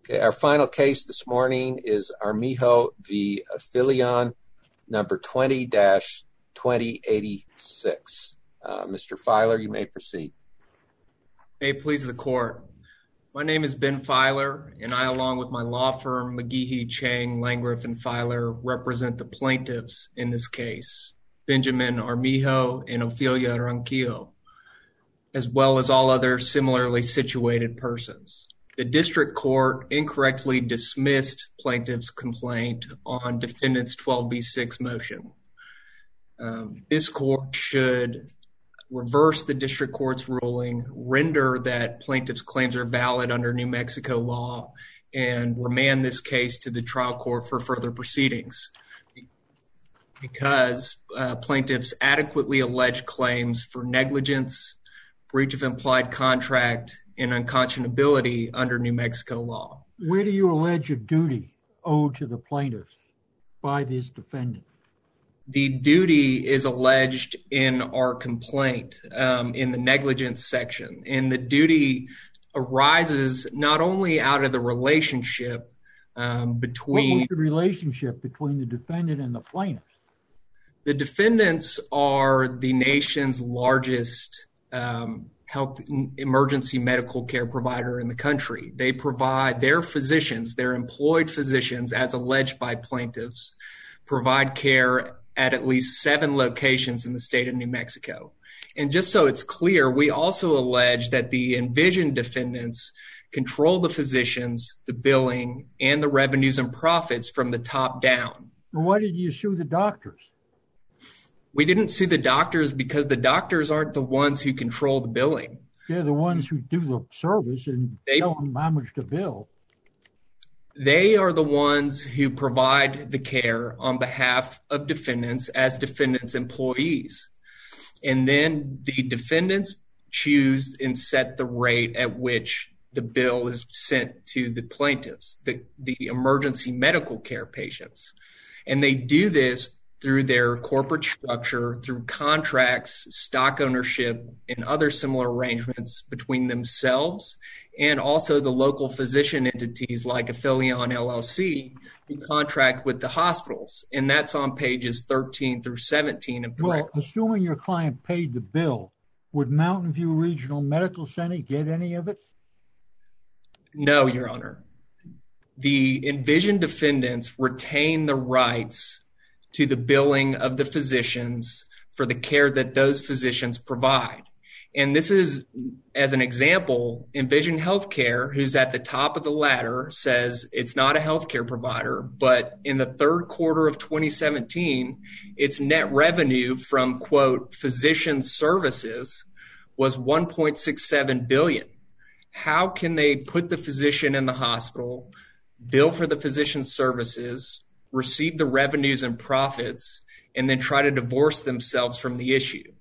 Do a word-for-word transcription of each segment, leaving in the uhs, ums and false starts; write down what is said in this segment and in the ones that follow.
Okay, our final case this morning is Armijo v. Afilion, number twenty dash twenty eighty-six. Uh, Mister Filer, you may proceed. May it please the court. My name is Ben Filer, and I, along with my law firm, McGehee, Chang, Landgraf, and Filer, represent the plaintiffs in this case, Benjamin Armijo and Ofelia Ronquillo, as well as all other similarly situated persons. The district court incorrectly dismissed plaintiff's complaint on defendant's twelve B six motion. Um, this court should reverse the district court's ruling, render that plaintiff's claims are valid under New Mexico law, and remand this case to the trial court for further proceedings. Because uh, plaintiffs adequately allege claims for negligence, breach of implied contract, and unconscionability under New Mexico law. Where do you allege a duty owed to the plaintiffs by this defendant? The duty is alleged in our complaint um, in the negligence section. And the duty arises not only out of the relationship um, between... What was the relationship between the defendant and the plaintiffs? The defendants are the nation's largest um, health emergency medical care provider in the country. They provide their physicians, their employed physicians, as alleged by plaintiffs, provide care at at least seven locations in the state of New Mexico. And just so it's clear, we also allege that the envisioned defendants control the physicians, the billing, and the revenues and profits from the top down. Well, why did you sue the doctors? We didn't sue the doctors because the doctors aren't the ones who control the billing. They're the ones who do the service and they, tell them how much to bill. They are the ones who provide the care on behalf of defendants as defendants' employees. And then the defendants choose and set the rate at which the bill is sent to the plaintiffs, the, the emergency medical care patients. And they do this through their corporate structure, through contracts, stock ownership, and other similar arrangements between themselves and also the local physician entities like Afilion L L C who contract with the hospitals. And that's on pages thirteen through seventeen of the well, record. Well, assuming your client paid the bill, would Mountain View Regional Medical Center get any of it? No, Your Honor. The envisioned defendants retain the rights to the billing of the physicians for the care that those physicians provide. And this is, as an example, Envision Healthcare, who's at the top of the ladder, says it's not a healthcare provider, but in the third quarter of twenty seventeen, its net revenue from, quote, physician services was one point six seven billion dollars. How can they put the physician in the hospital, bill for the physician's services, receive the revenues and profits, and then try to divorce themselves from the issue?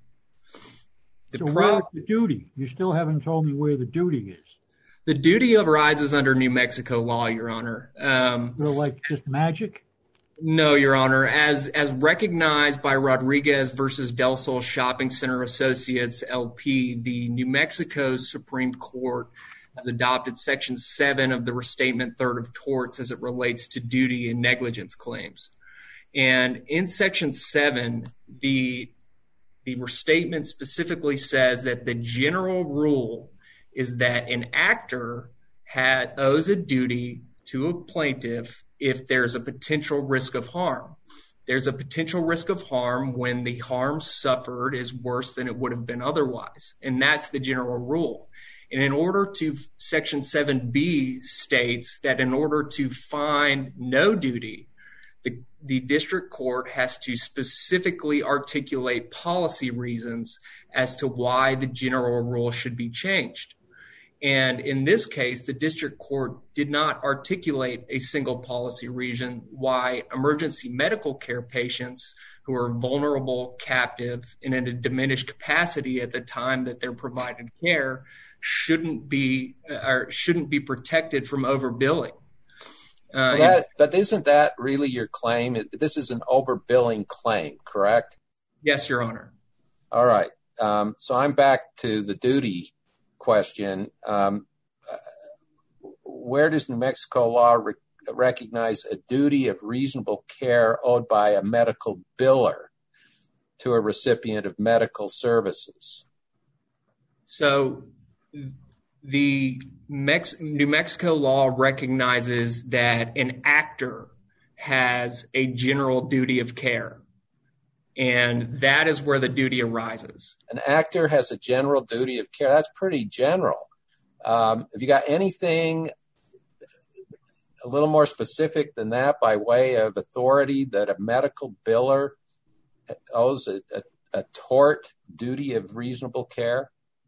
The so pro- where's the duty? You still haven't told me where the duty is. The duty arises under New Mexico law, Your Honor. Um, so like just magic? No, Your Honor. As as recognized by Rodriguez versus Del Sol Shopping Center Associates, L P, the New Mexico Supreme Court has adopted Section seven of the Restatement Third of Torts as it relates to duty and negligence claims. And in Section seven, the, the restatement specifically says that the general rule is that an actor had, owes a duty to a plaintiff if there's a potential risk of harm. There's a potential risk of harm when the harm suffered is worse than it would have been otherwise. And that's the general rule. And in order to, Section seven B states that in order to find no duty, the, the district court has to specifically articulate policy reasons as to why the general rule should be changed. And in this case, the district court did not articulate a single policy reason why emergency medical care patients who are vulnerable, captive, and in a diminished capacity at the time that they're provided care shouldn't be or shouldn't be protected from overbilling. Uh, well, that, but isn't that really your claim? This is an overbilling claim, correct? Yes, Your Honor. All right. Um, so I'm back to the duty question. Um, where does New Mexico law re- recognize a duty of reasonable care owed by a medical biller to a recipient of medical services? So the Mex- New Mexico law recognizes that an actor has a general duty of care, and that is where the duty arises. An actor has a general duty of care. That's pretty general. Um, have you got anything a little more specific than that by way of authority that a medical biller owes a, a, a tort duty of reasonable care?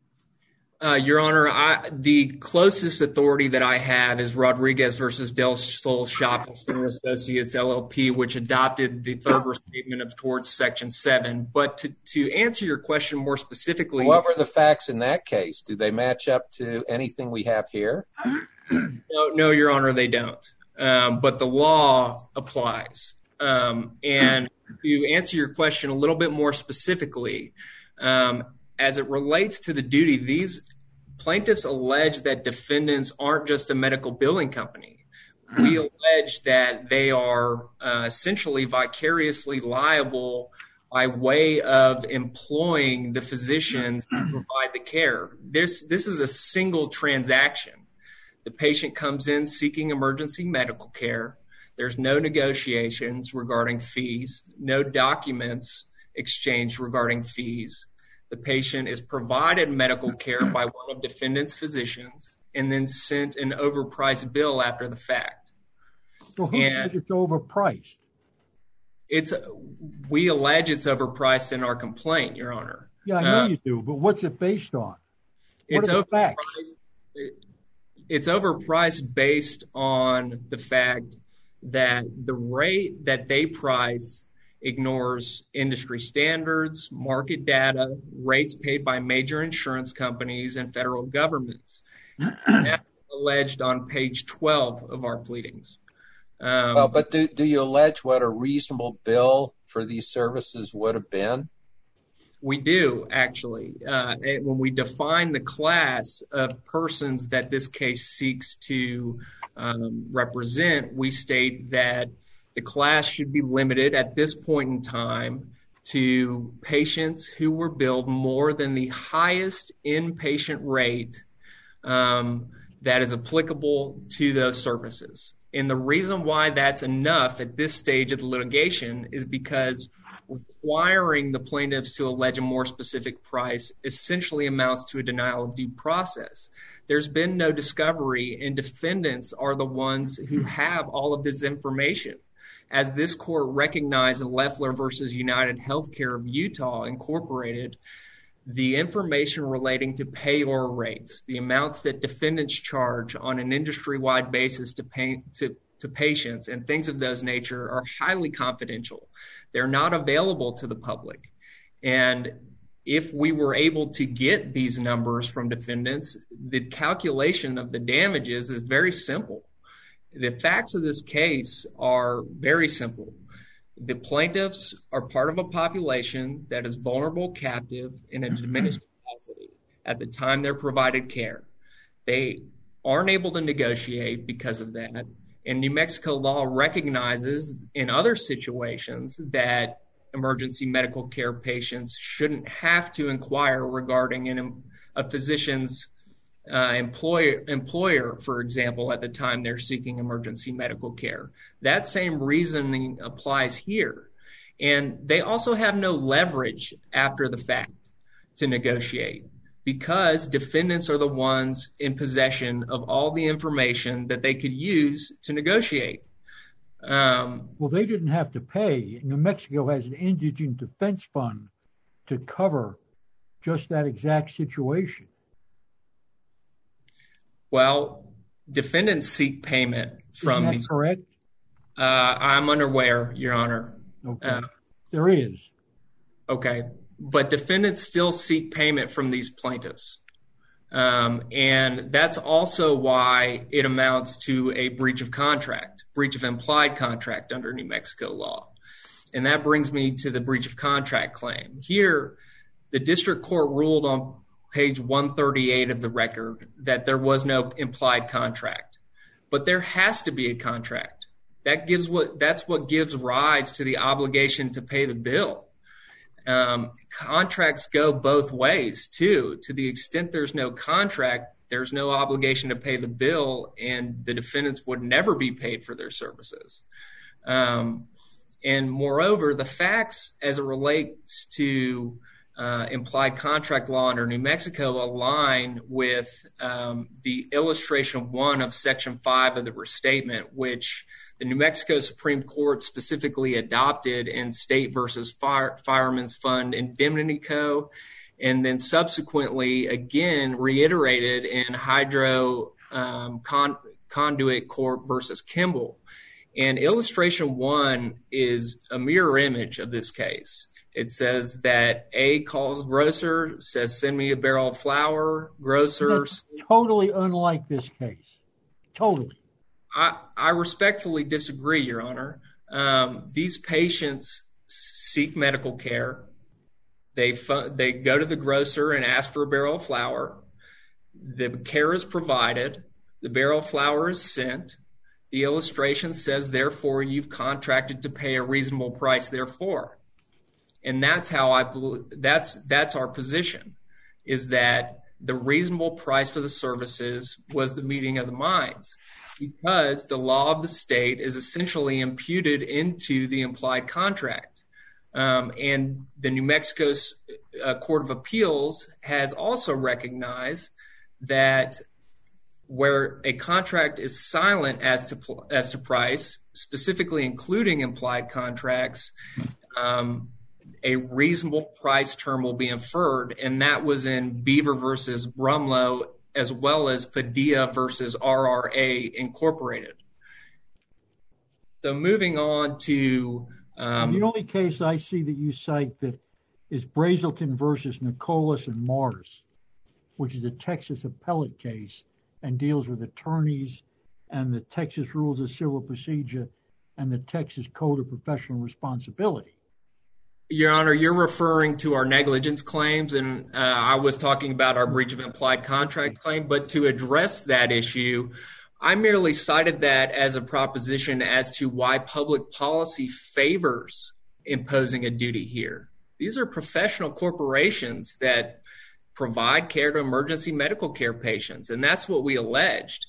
Uh, Your Honor, I, the closest authority that I have is Rodriguez versus Del Sol Shopping Center Associates, L L P, which adopted the third restatement of torts, Section seven. But to, to answer your question more specifically... What were the facts in that case? Do they match up to anything we have here? No, no, Your Honor, they don't. Um, but the law applies. Um, and to answer your question a little bit more specifically, um, as it relates to the duty, these plaintiffs allege that defendants aren't just a medical billing company. We allege that they are uh, essentially vicariously liable by way of employing the physicians to provide the care. This, this is a single transaction. The patient comes in seeking emergency medical care. There's no negotiations regarding fees, no documents exchanged regarding fees. The patient is provided medical care by one of defendant's physicians and then sent an overpriced bill after the fact. So who and said it's overpriced? It's we allege it's overpriced in our complaint, Your Honor. Yeah, I know uh, you do, but what's it based on? It's what are the overpriced. Facts? It's overpriced based on the fact that the rate that they price ignores industry standards, market data, rates paid by major insurance companies and federal governments. That's alleged on page twelve of our pleadings. Um, well, but do, do you allege what a reasonable bill for these services would have been? We do, actually. Uh, when we define the class of persons that this case seeks to um, represent, we state that the class should be limited at this point in time to patients who were billed more than the highest inpatient rate um, that is applicable to those services. And the reason why that's enough at this stage of the litigation is because requiring the plaintiffs to allege a more specific price essentially amounts to a denial of due process. There's been no discovery, and defendants are the ones who have all of this information. As this court recognized in Loeffler versus United Healthcare of Utah Incorporated, the information relating to payor rates, the amounts that defendants charge on an industry-wide basis to, pay, to, to patients and things of those nature are highly confidential. They're not available to the public. And if we were able to get these numbers from defendants, the calculation of the damages is very simple. The facts of this case are very simple. The plaintiffs are part of a population that is vulnerable, captive, in a diminished capacity at the time they're provided care. They aren't able to negotiate because of that. And New Mexico law recognizes in other situations that emergency medical care patients shouldn't have to inquire regarding an, a physician's Uh, employer, employer, for example, at the time they're seeking emergency medical care. That same reasoning applies here. And they also have no leverage after the fact to negotiate because defendants are the ones in possession of all the information that they could use to negotiate. Um, well, they didn't have to pay. New Mexico has an indigent defense fund to cover just that exact situation. Well, defendants seek payment from Isn't that the correct? Uh, I'm unaware, Your Honor. Okay. Uh, there is. Okay. But defendants still seek payment from these plaintiffs. Um, and that's also why it amounts to a breach of contract, breach of implied contract under New Mexico law. And that brings me to the breach of contract claim. Here, the district court ruled on page one thirty-eight of the record that there was no implied contract. but there has to be a contract. That gives what that's what gives rise to the obligation to pay the bill. Um, contracts go both ways too. To the extent there's no contract, there's no obligation to pay the bill, and the defendants would never be paid for their services. Um, and moreover, the facts as it relates to uh, implied contract law under New Mexico align with um, the illustration one of Section five of the restatement, which the New Mexico Supreme Court specifically adopted in State versus Fire, Fireman's Fund Indemnity Co., and then subsequently again reiterated in Hydro um, Con- Conduit Corp versus Kimball. And illustration one is a mirror image of this case. It says that A calls grocer, says, send me a barrel of flour. Grocer. That's totally unlike this case. Totally. I, I respectfully disagree, Your Honor. Um, these patients seek medical care. They fu- they go to the grocer and ask for a barrel of flour. The care is provided. The barrel of flour is sent. The illustration says, therefore, you've contracted to pay a reasonable price, therefore. And that's how I believe, that's, that's our position, is that the reasonable price for the services was the meeting of the minds, because the law of the state is essentially imputed into the implied contract. Um, and the New Mexico uh, Court of Appeals has also recognized that where a contract is silent as to as to price, specifically including implied contracts, um, a reasonable price term will be inferred, and that was in Beaver versus Brumlow, as well as Padilla versus R R A Incorporated. So moving on to um, the only case I see that you cite that is Brazelton versus Nicholas and Mars, which is a Texas appellate case and deals with attorneys and the Texas Rules of Civil Procedure and the Texas Code of Professional Responsibility. Your Honor, you're referring to our negligence claims, and uh, I was talking about our breach of implied contract claim. But to address that issue, I merely cited that as a proposition as to why public policy favors imposing a duty here. These are professional corporations that provide care to emergency medical care patients, and that's what we alleged.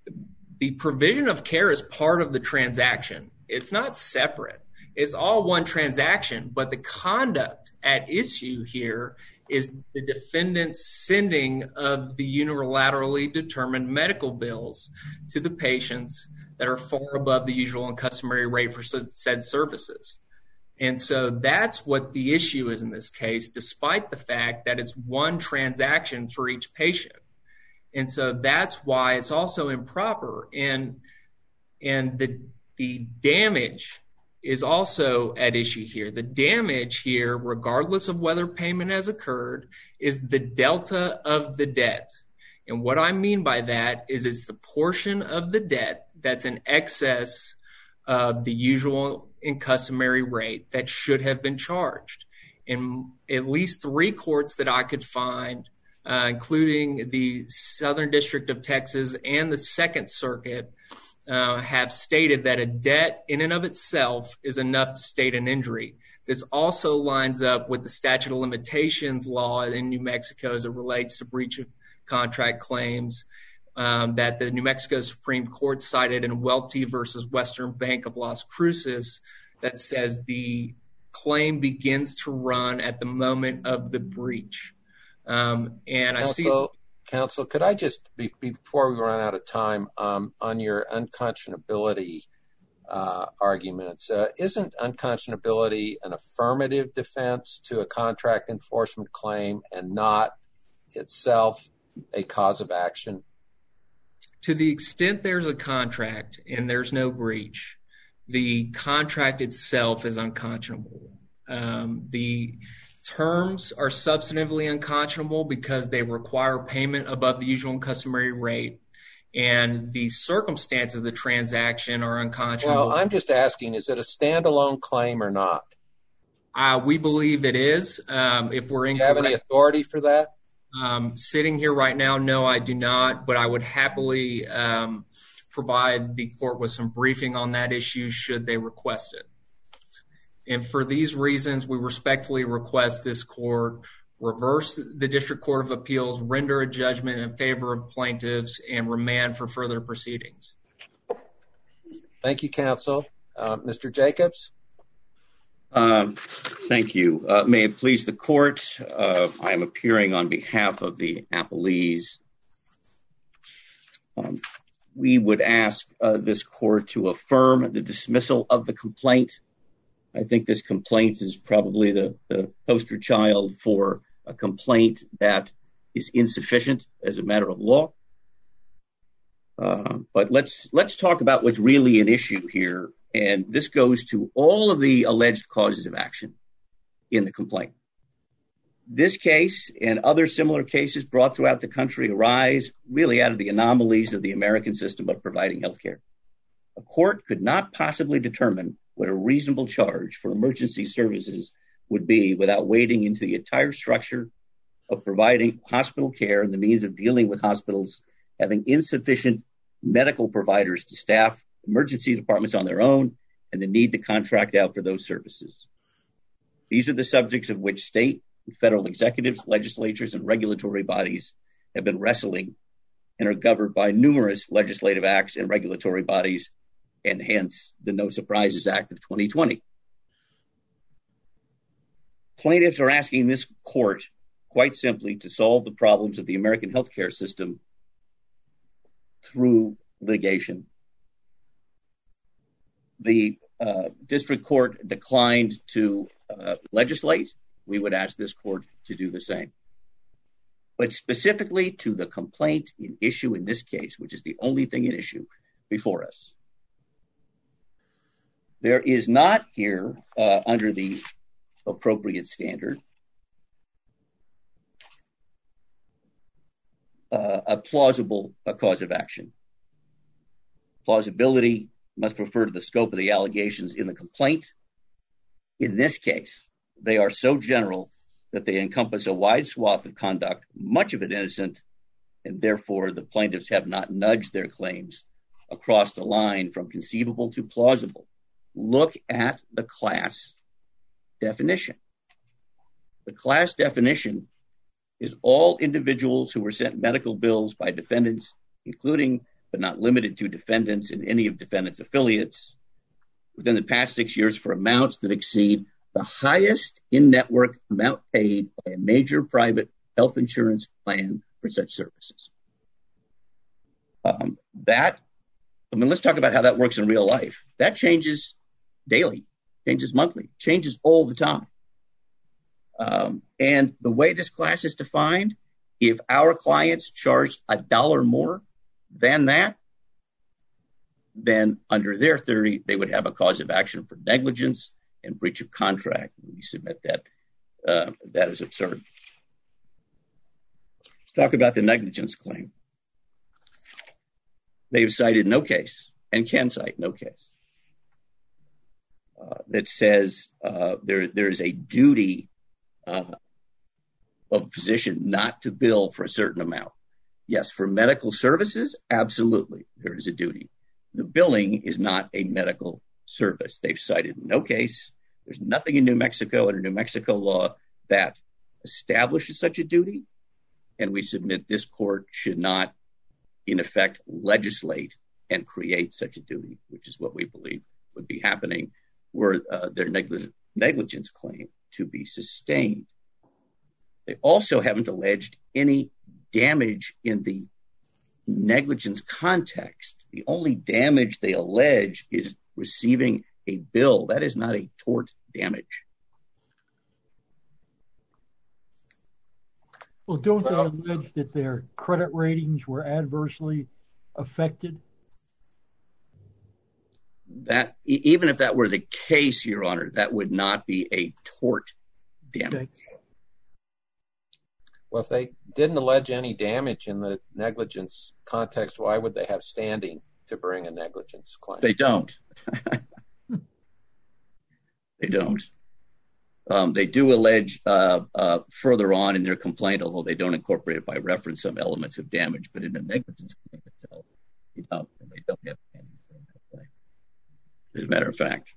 The provision of care is part of the transaction. It's not separate. It's all one transaction, but the conduct at issue here is the defendant's sending of the unilaterally determined medical bills to the patients that are far above the usual and customary rate for said services. And so that's what the issue is in this case, despite the fact that it's one transaction for each patient. And so that's why it's also improper. And and the the damage is also at issue here. The damage here, regardless of whether payment has occurred, is the delta of the debt. And what I mean by that is it's the portion of the debt that's in excess of the usual and customary rate that should have been charged. In at least three courts that I could find, uh, including the Southern District of Texas and the Second Circuit, uh, have stated that a debt in and of itself is enough to state an injury. This also lines up with the statute of limitations law in New Mexico as it relates to breach of contract claims um, that the New Mexico Supreme Court cited in Welty versus Western Bank of Las Cruces, that says the claim begins to run at the moment of the breach. Um, and Counsel, I see... Counsel, could I just, be, before we run out of time, um, on your unconscionability uh, arguments, uh, isn't unconscionability an affirmative defense to a contract enforcement claim and not itself a cause of action? To the extent there's a contract and there's no breach, the contract itself is unconscionable. Um, the terms are substantively unconscionable because they require payment above the usual and customary rate, and the circumstances of the transaction are unconscionable. Well, I'm just asking, is it a standalone claim or not? Uh, we believe it is. Um, if we're incorrect, do you have any authority for that? Um, sitting here right now, no, I do not, but I would happily um, provide the court with some briefing on that issue should they request it. And for these reasons, we respectfully request this court reverse the District Court of Appeals, render a judgment in favor of plaintiffs, and remand for further proceedings. Thank you, counsel. Uh, Mister Jacobs? Um, thank you. Uh, may it please the court, uh, I am appearing on behalf of the appellees. Um, we would ask uh, this court to affirm the dismissal of the complaint. I think this complaint is probably the, the poster child for a complaint that is insufficient as a matter of law. Uh, but let's let's talk about what's really an issue here. And this goes to all of the alleged causes of action in the complaint. This case and other similar cases brought throughout the country arise really out of the anomalies of the American system of providing health care. A court could not possibly determine what a reasonable charge for emergency services would be without wading into the entire structure of providing hospital care and the means of dealing with hospitals having insufficient medical providers to staff emergency departments on their own and the need to contract out for those services. These are the subjects of which state and federal executives, legislatures, and regulatory bodies have been wrestling and are governed by numerous legislative acts and regulatory bodies, and hence the No Surprises Act of twenty twenty. Plaintiffs are asking this court quite simply to solve the problems of the American healthcare system through litigation. The uh, district court declined to uh, legislate. We would ask this court to do the same. But specifically to the complaint in issue in this case, which is the only thing in issue before us, there is not here, uh, under the appropriate standard, uh, a plausible a cause of action. Plausibility must refer to the scope of the allegations in the complaint. In this case, they are so general that they encompass a wide swath of conduct, much of it innocent, and therefore the plaintiffs have not nudged their claims across the line from conceivable to plausible. Look at the class definition. The class definition is all individuals who were sent medical bills by defendants, including but not limited to defendants and any of defendants' affiliates, within the past six years for amounts that exceed the highest in-network amount paid by a major private health insurance plan for such services. Um, that, I mean, let's talk about how that works in real life. That changes daily, changes monthly, changes all the time. Um, and the way this class is defined, if our clients charged a dollar more than that, then under their theory, they would have a cause of action for negligence and breach of contract. We submit that. Uh, that is absurd. Let's talk about the negligence claim. They've cited no case, and can cite no case, uh, that says uh, there there is a duty uh, of a physician not to bill for a certain amount. Yes, for medical services, absolutely, there is a duty. The billing is not a medical service. They've cited no case. There's nothing in New Mexico under New Mexico law that establishes such a duty, and we submit this court should not, in effect, legislate and create such a duty, which is what we believe would be happening were uh, their neglig- negligence claim to be sustained. They also haven't alleged any damage in the negligence context. The only damage they allege is receiving a bill. That is not a tort damage. Well, don't they allege that their credit ratings were adversely affected? That, even if that were the case, Your Honor, that would not be a tort damage. Okay. Well, if they didn't allege any damage in the negligence context, why would they have standing to bring a negligence claim? They don't. They don't. Um, they do allege uh, uh, further on in their complaint, although they don't incorporate it by reference, some elements of damage, but in the negligence claim itself, They don't. They don't have standing to bring that claim. As a matter of fact,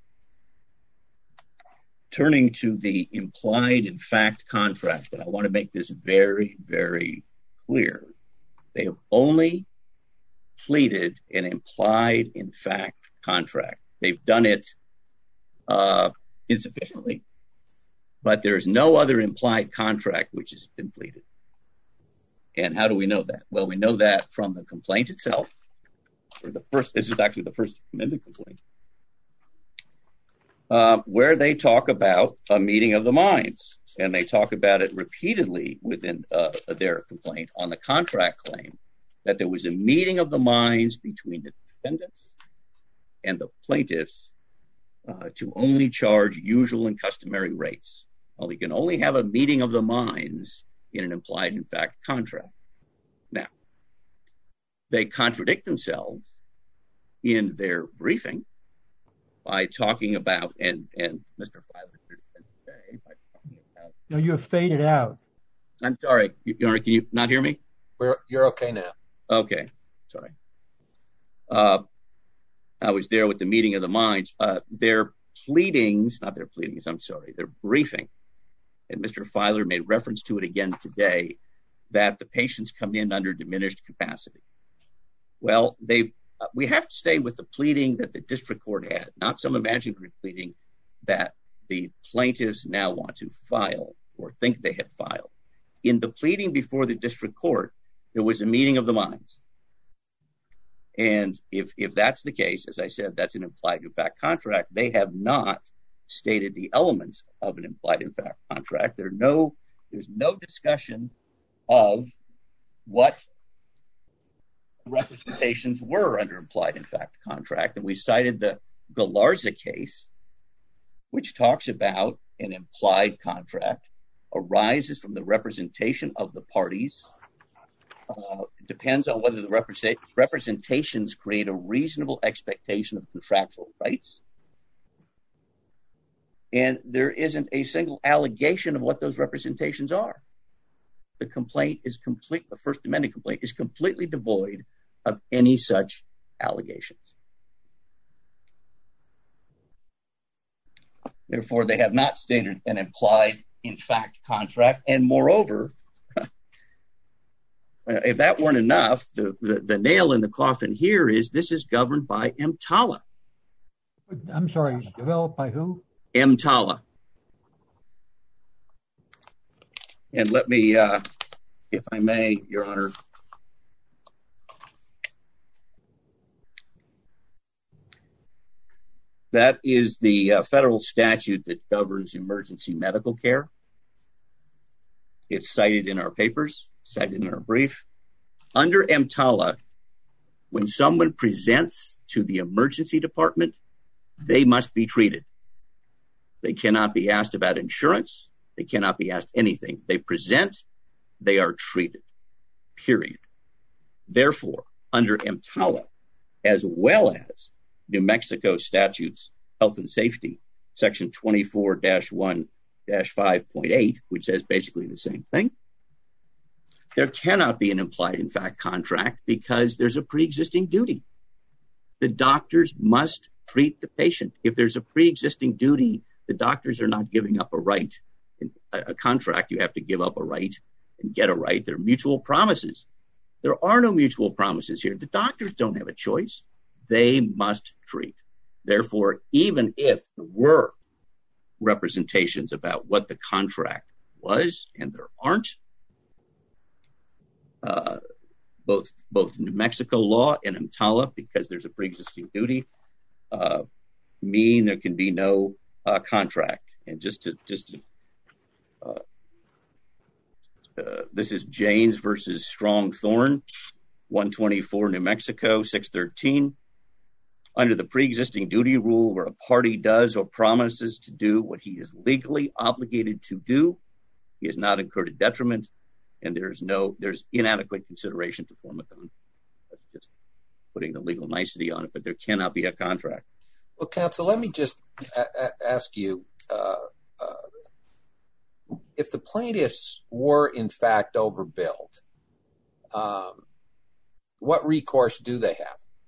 turning to the implied in fact contract, and I want to make this very, very clear. They have only pleaded an implied in fact contract. They've done it uh, insufficiently, but there's no other implied contract which has been pleaded. And how do we know that? Well, we know that from the complaint itself, or the first, this is actually the first amended complaint, uh, where they talk about a meeting of the minds, and they talk about it repeatedly within uh, their complaint on the contract claim, that there was a meeting of the minds between the defendants and the plaintiffs uh, to only charge usual and customary rates. Well, you can only have a meeting of the minds in an implied in fact contract. Now, they contradict themselves in their briefing by talking about, and, and Mister Filer today, by talking about... No, you have faded out. I'm sorry, can you not hear me? We're, you're okay now. Okay, sorry. Uh, I was there with the meeting of the minds. Uh, their pleadings, not their pleadings, I'm sorry, their briefing, and Mister Filer made reference to it again today, that the patients come in under diminished capacity. Well, they uh, we have to stay with the pleading that the district court had, not some imaginary pleading that the plaintiffs now want to file or think they had filed. In the pleading before the district court, there was a meeting of the minds. And if if that's the case, as I said, that's an implied in fact contract. They have not stated the elements of an implied in fact contract. There no, there's no discussion of what representations were under implied in fact contract. And we cited the Galarza case, which talks about an implied contract arises from the representation of the parties. Uh, it depends on whether the represent- representations create a reasonable expectation of contractual rights. And there isn't a single allegation of what those representations are. The complaint is complete, the First Amendment complaint is completely devoid of any such allegations. Therefore, they have not stated an implied in fact contract. And moreover, if that weren't enough, the, the, the nail in the coffin here is this is governed by EMTALA. I'm sorry, developed by who? EMTALA. And let me, uh, if I may, Your Honor, that is the uh, federal statute that governs emergency medical care. It's cited in our papers, cited in our brief. Under EMTALA, when someone presents to the emergency department, they must be treated. They cannot be asked about insurance. They cannot be asked anything. They present, they are treated, period. Therefore, under EMTALA, as well as New Mexico statutes, health and safety, section twenty-four dash one dash five point eight, which says basically the same thing, there cannot be an implied in fact contract because there's a pre-existing duty. The doctors must treat the patient. If there's a pre-existing duty, the doctors are not giving up a right. In a contract, you have to give up a right and get a right. They're mutual promises. There are no mutual promises here. The doctors don't have a choice. They must treat. Therefore, even if there were representations about what the contract was, and there aren't, uh, both both New Mexico law and EMTALA, because there's a pre-existing duty, uh, mean there can be no uh, contract. And just to just to, uh, uh, this is Janes versus Strong Thorn, one twenty-four New Mexico, six thirteen. Under the pre-existing duty rule, where a party does or promises to do what he is legally obligated to do, he has not incurred a detriment, and there's no there's inadequate consideration to form a contract. That's just putting the legal nicety on it, but there cannot be a contract. Well, counsel, let me just a- a- ask you, uh, uh, if the plaintiffs were in fact overbilled, um, what recourse do they have?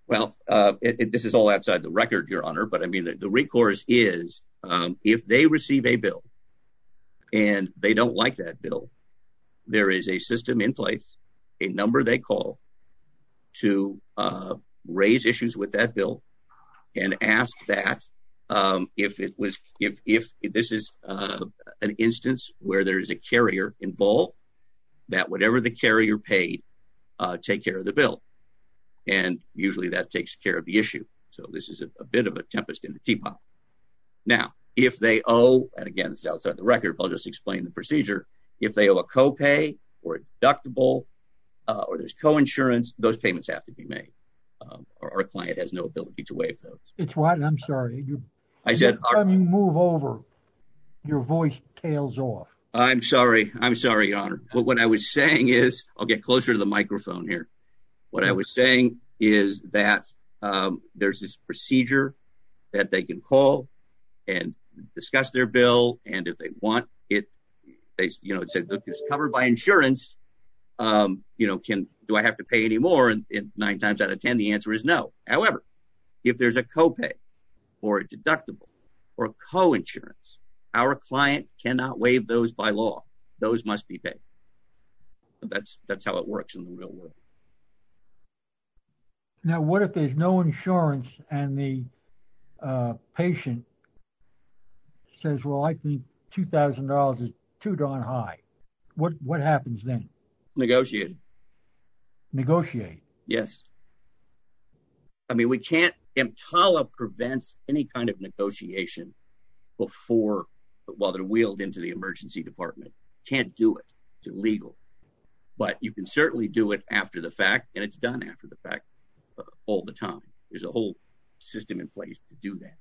Well, uh, it, it, this is all outside the record, Your Honor, but I mean, the, the recourse is um, if they receive a bill and they don't like that bill, there is a system in place, a number they call to uh, raise issues with that bill and ask that um, if it was, if, if this is uh, an instance where there is a carrier involved, that whatever the carrier paid, uh, take care of the bill. And usually that takes care of the issue. So this is a, a bit of a tempest in a teapot. Now, if they owe, and again, it's outside the record, I'll just explain the procedure. If they owe a copay or a deductible uh, or there's co-insurance, those payments have to be made. Um, our, our client has no ability to waive those. It's what? I'm sorry. You, I said, every time our, you move over, your voice tails off. I'm sorry. I'm sorry, Your Honor. But what I was saying is, I'll get closer to the microphone here. What I was saying is that um, there's this procedure that they can call and discuss their bill, and if they want it, they, you know, it said, look, it's covered by insurance. Um, you know, can do I have to pay any more? And, and nine times out of ten, the answer is no. However, if there's a copay or a deductible or co-insurance, our client cannot waive those by law. Those must be paid. That's that's how it works in the real world. Now, what if there's no insurance and the uh, patient says, well, I think two thousand dollars is too darn high? What what happens then? Negotiate. Negotiate. Yes. I mean, we can't, EMTALA prevents any kind of negotiation before, while they're wheeled into the emergency department. Can't do it. It's illegal. But you can certainly do it after the fact, and it's done after the fact uh, all the time. There's a whole system in place to do that.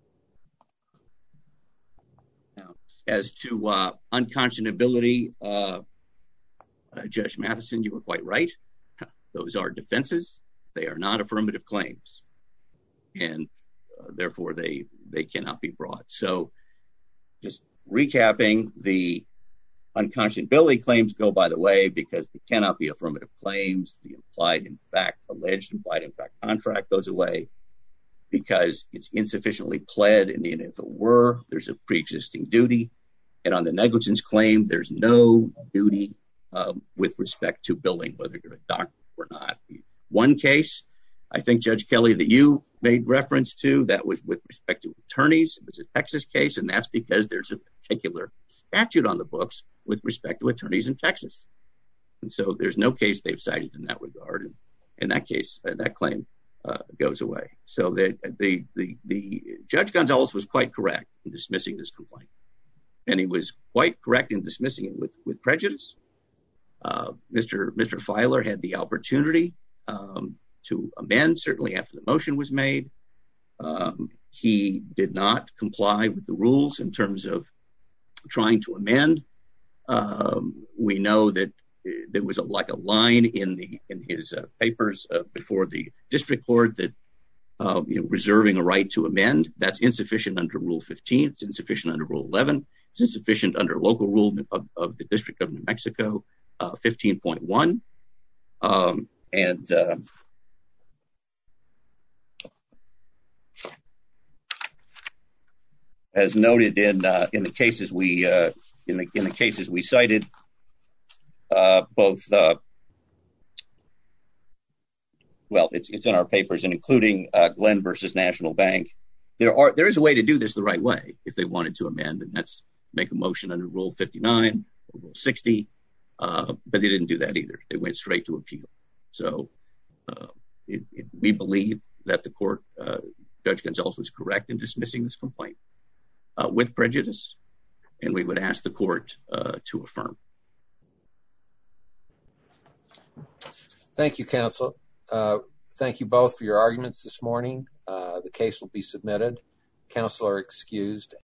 Now, as to uh, unconscionability, uh, uh, Judge Matheson, you were quite right. Those are defenses. They are not affirmative claims. And uh, therefore, they, they cannot be brought. So just recapping, the unconscionability claims go by the way because they cannot be affirmative claims. The implied in fact, alleged implied in fact contract goes away because it's insufficiently pled, and even if it were, there's a pre-existing duty. And on the negligence claim, there's no duty um, with respect to billing, whether you're a doctor or not. One case, I think, Judge Kelly, that you made reference to, that was with respect to attorneys. It was a Texas case, and that's because there's a particular statute on the books with respect to attorneys in Texas. And so there's no case they've cited in that regard. And in that case, uh, that claim uh, goes away. So the, the, the, the Judge Gonzalez was quite correct in dismissing this complaint. And he was quite correct in dismissing it with, with prejudice. Uh, Mister Mister Filer had the opportunity um, to amend, certainly after the motion was made. Um, he did not comply with the rules in terms of trying to amend. Um, we know that there was a, like a line in the in his uh, papers uh, before the district court that uh, you know, reserving a right to amend. That's insufficient under Rule fifteen. It's insufficient under Rule eleven. It's insufficient under local rule of, of the District of New Mexico, uh, fifteen point one. Um, and uh, as noted in uh, in the cases we uh, in the in the cases we cited, uh, both uh, well, it's it's in our papers, and including uh, Glenn versus National Bank. There are there is a way to do this the right way if they wanted to amend, and that's make a motion under Rule fifty-nine or Rule sixty. Uh, but they didn't do that either. They went straight to appeal. So uh, it, it, we believe that the court, uh, Judge Gonzalez was correct in dismissing this complaint uh, with prejudice, and we would ask the court uh, to affirm. Thank you, counsel. Uh, thank you both for your arguments this morning. Uh, the case will be submitted. Counsel are excused.